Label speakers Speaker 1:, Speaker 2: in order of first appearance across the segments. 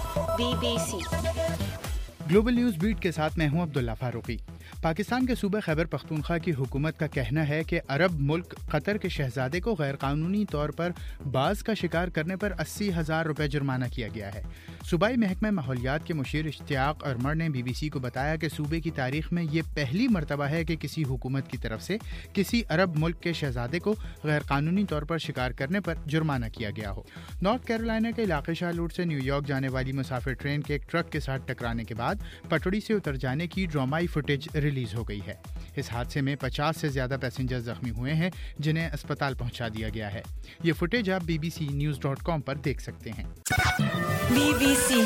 Speaker 1: BBC
Speaker 2: global news beat के साथ मैं हूं अब्दुल्ला फारूकी। पाकिस्तान के सूबे खैबर पख्तूनख्वा की हुकूमत का कहना है कि अरब मुल्क कतर के शहजादे को गैरकानूनी तौर पर बाज़ का शिकार करने पर 80,000 रुपये जुर्माना किया गया है। सूबाई महकमे माहौलियात के मुशीर इश्तियाक अरमर ने BBC को बताया कि सूबे की तारीख में ये पहली मरतबा है कि किसी हुकूमत की तरफ से किसी अरब मुल्क के शहजादे को गैरकानूनी तौर पर शिकार करने पर जुर्माना किया गया हो। नॉर्थ कैरोलिना के इलाके शार्लोट से न्यूयॉर्क जाने वाली मुसाफिर ट्रेन के एक ट्रक के साथ टकराने के बाद पटड़ी से उतर जाने की ड्रामाई फुटेज रिलीज हो गई है। इस हादसे में 50 से ज्यादा पैसेंजर जख्मी हुए हैं, जिन्हें अस्पताल पहुंचा दिया गया है। ये फुटेज आप bbcnews.com पर देख सकते हैं।
Speaker 1: BBC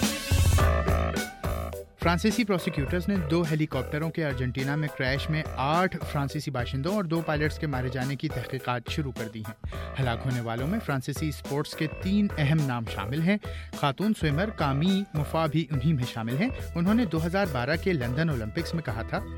Speaker 2: फ्रांसीसी प्रोसिक्यूटर्स ने 2 हेलीकॉप्टरों के अर्जेंटीना में क्रैश में 8 फ्रांसीसी बाशिंदों और 2 पायलट्स के मारे जाने की तहकीकात शुरू कर दी हैं। हलाक होने वालों में फ्रांसीसी स्पोर्ट्स के 3 अहम नाम शामिल हैं। खातून स्विमर कामी मुफा भी उन्हीं में शामिल हैं। उन्होंने 2012 के लंदन ओलंपिक्स में कहा था,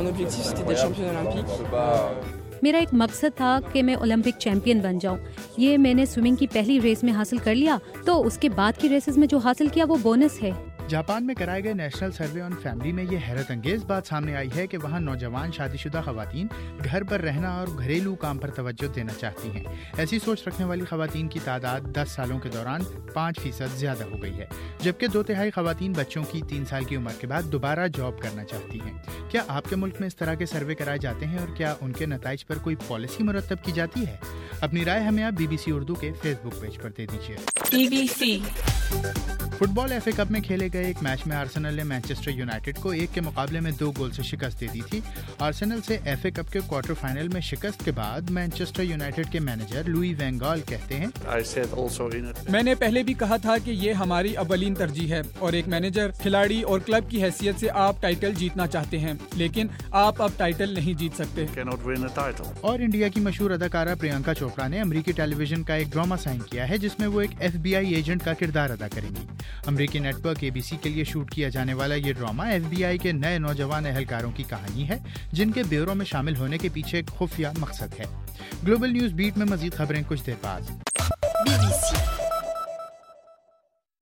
Speaker 3: मेरा एक मकसद था कि मैं ओलंपिक चैंपियन बन जाऊं। ये मैंने स्विमिंग की पहली रेस में हासिल कर लिया, तो उसके बाद की रेसेस में जो हासिल किया वो बोनस है।
Speaker 2: जापान में कराए गए नेशनल सर्वे ऑन फैमिली में ये हैरत अंगेज बात सामने आई है कि वहाँ नौजवान शादीशुदा खवातीन घर पर रहना और घरेलू काम पर तवज्जो देना चाहती हैं। ऐसी सोच रखने वाली खवातीन की तादाद 10 सालों के दौरान 5% ज्यादा हो गई है, जबकि 2/3 खवातीन बच्चों की 3 साल की उम्र के बाद दोबारा जॉब करना चाहती हैं। क्या आपके मुल्क में इस तरह के सर्वे कराए जाते हैं और क्या उनके नताइज पर कोई पॉलिसी मुरतब की जाती है? अपनी राय हमें आप BBC उर्दू के फेसबुक पेज पर दे दीजिए।
Speaker 1: BBC
Speaker 2: फुटबॉल FA कप में खेले गए एक मैच में आर्सेनल ने मैनचेस्टर यूनाइटेड को 1 के मुकाबले में 2 गोल से शिकस्त दे दी थी। आर्सेनल से FA कप के क्वार्टर फाइनल में शिकस्त के बाद मैनचेस्टर यूनाइटेड के मैनेजर लुई वैन गाल कहते हैं,
Speaker 4: मैंने पहले भी कहा था कि ये हमारी अव्वलीन तरजीह है और एक मैनेजर, खिलाड़ी और क्लब की हैसियत से आप टाइटल जीतना चाहते हैं, लेकिन आप अब टाइटल नहीं जीत सकते।
Speaker 2: और इंडिया की मशहूर अदाकारा प्रियंका चोपड़ा ने अमेरिकी टेलीविजन का एक ड्रामा साइन किया है, जिसमें वो एक FBI एजेंट का किरदार अदा करेंगी। अमेरिकी नेटवर्क ABC के लिए शूट किया जाने वाला ये ड्रामा FBI के नए नौजवान एहलकारों की कहानी है, जिनके ब्यूरो में शामिल होने के पीछे एक खुफिया मकसद है। ग्लोबल न्यूज़ बीट में मजीद खबरें कुछ देर बाद।
Speaker 1: BBC